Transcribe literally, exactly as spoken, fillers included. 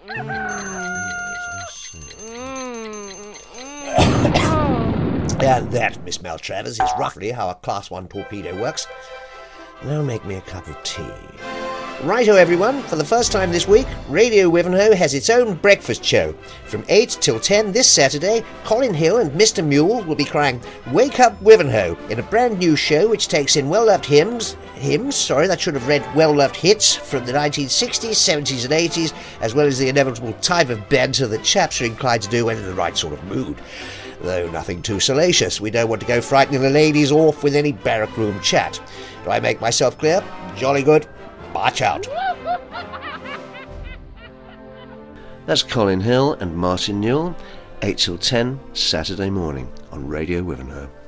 And that, Miss Maltravers, is roughly how a Class one torpedo works. Now make me a cup of tea. Righto, everyone. For the first time this week, Radio Wivenhoe has its own breakfast show. From eight till ten this Saturday, Colin Hill and Mister Mule will be crying, "Wake up, Wivenhoe," in a brand new show which takes in well-loved hymns, hymns, sorry, that should have read well-loved hits from the nineteen sixties, seventies and eighties, as well as the inevitable type of banter that chaps are inclined to do when in the right sort of mood. Though nothing too salacious. We don't want to go frightening the ladies off with any barrack room chat. Do I make myself clear? Jolly good. March out. That's Colin Hill and Martin Newell, eight till ten, Saturday morning on Radio Wivenhoe.